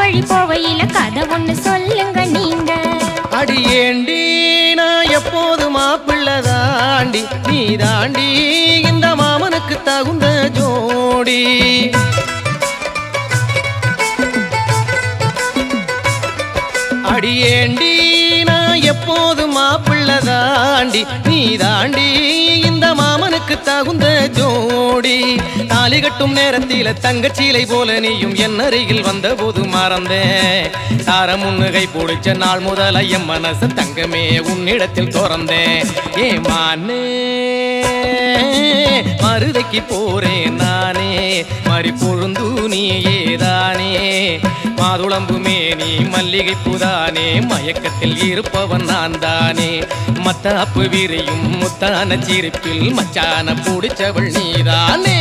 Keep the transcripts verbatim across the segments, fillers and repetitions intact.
வழி போவையில கதை ஒண்ணு சொல்லுங்க நீங்க. அடியேண்டி நான் எப்போது மாப்பிள்ளை தாண்டி நீ தாண்டி இந்த மாமனுக்கு தகுந்த ஜோடி. அடியேண்டி நான் எப்போது மாப்பிள்ளை தாண்டி நீ தாண்டி இந்த மாமனுக்கு தகுந்த ஜோடி. தாலி கட்டும் நேரத்தில தங்கச்சீலை போல நீயும் என் அருகில் வந்த போது மறந்தேன். தார முன்னுகை பிடிச்ச நாள் முதல என் மனசு தங்கமே உன்னிடத்தில் திறந்தேன். ஏமானே மருதைக்கு போறேன் நானே மறி பொழுந்து நீ ஏதானே. மாதுளம்பு மேனி மல்லிகை புதானே மயக்கத்தில் இருப்பவன் நான் தானே. மத்தாப்பு விரியும் முத்தான சிரிப்பில் மச்சான பிடிச்சவள் நீதானே.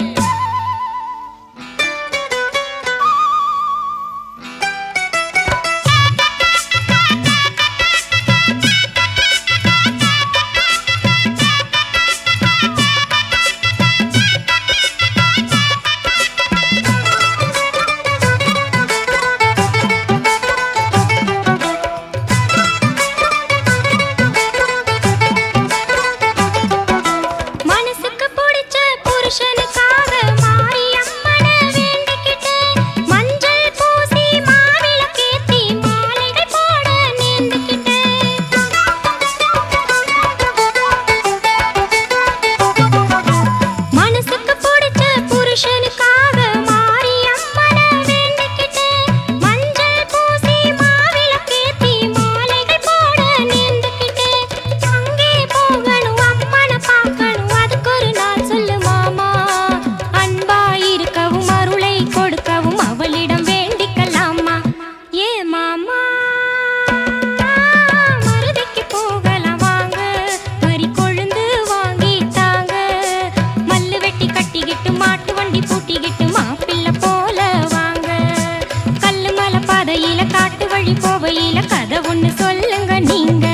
போவையில கதை ஒண்ணு சொல்லுங்க நீங்க.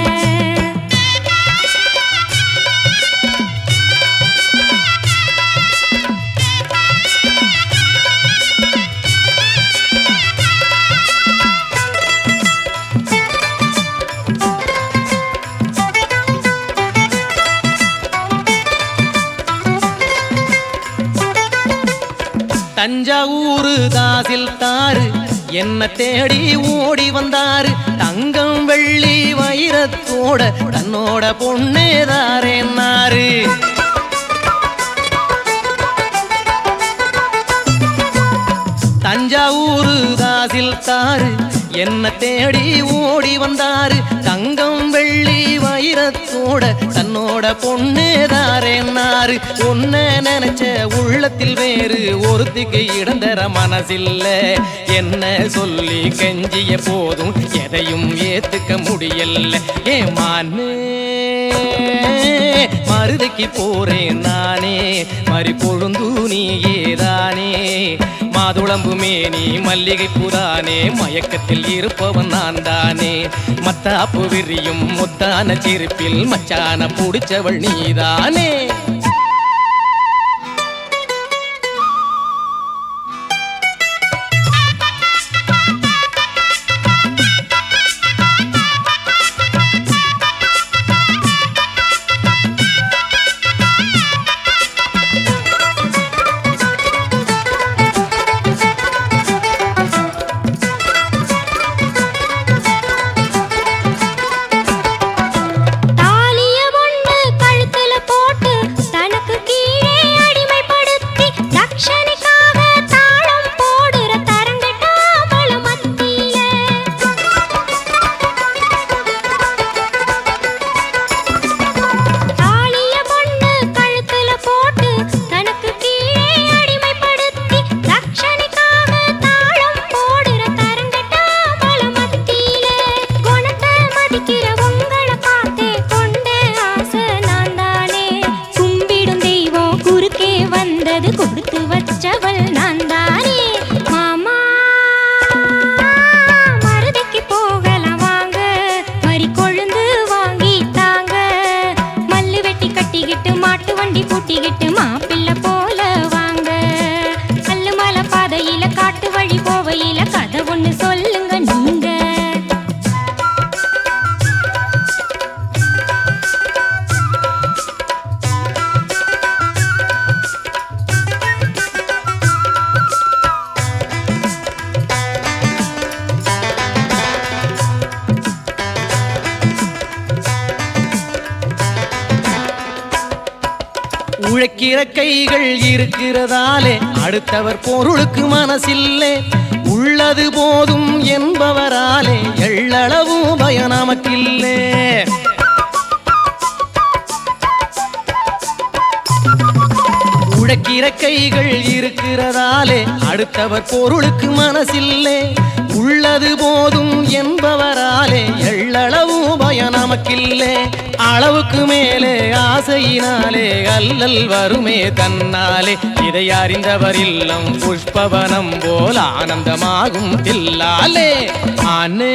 தஞ்சாவூரு தாசில் தாரு என்ன தேடி ஓடி வந்தாரு. தங்கம் வெள்ளி வைரத்தோட தன்னோட பொண்ணேதாரேன்னாரு. தஞ்சாவூரு தாசில் தாரு என்ன தேடி ஓடி வந்தாரு. தங்கம் வெள்ளி வைரத்தோட தன்னோட பொண்ணேதாரேன்னாரு. ஒன்ன நினைச்ச உள்ளத்தில் வேறு ஒருத்திக்கு இடந்தர மனசில்ல. என்ன சொல்லி கெஞ்சிய போதும் எதையும் ஏத்துக்க முடியல. ஏமானே மருதைக்கு போறேன் நானே மறி பொழுந்து நீ ஏதானே. மாதுளம்பு மேனி மல்லிகை புதானே மயக்கத்தில் இருப்பவன் நான் தானே. மத்தாப்பு விரியும் முத்தான சிரிப்பில் மச்சான பிடிச்சவள் நீதானே. தாலிய ஒண்ணு கழுத்துல போட்டு உழைக்கிற கைகள் இருக்கிறதாலே அடுத்தவர் பொருளுக்கு மனசில்லே உள்ளது போதும் என்பவராலே எள்ளளவும் பயம் நமக்கில்லே உழைக்கிற கைகள் இருக்கிறதாலே அடுத்தவர் பொருளுக்கு மனசில்லே உள்ளது போதும் என்பவராலே எள்ளளவும் பயம் நமக்கில்லே அளவுக்கு மேலே ஆசையினாலே அல்லல் வருமே தன்னாலே இதை அறிந்தவர் இல்லம் புஷ்பவனம் போல் ஆனந்தமாகும் தில்லாலே ஆனே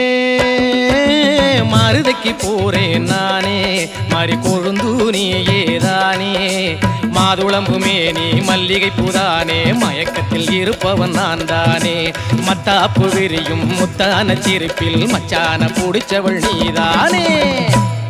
மருதைக்கு போறேன் நானே மறி கொழுந்து நீ ஏதானே மாதுளம்புமே நீ மல்லிகை பூதானே மயக்கத்தில் இருப்பவன் நான் தானே மத்தாப்பு விரியும் முத்தான சிரிப்பில் மச்சான புடிச்சவள் நீதானே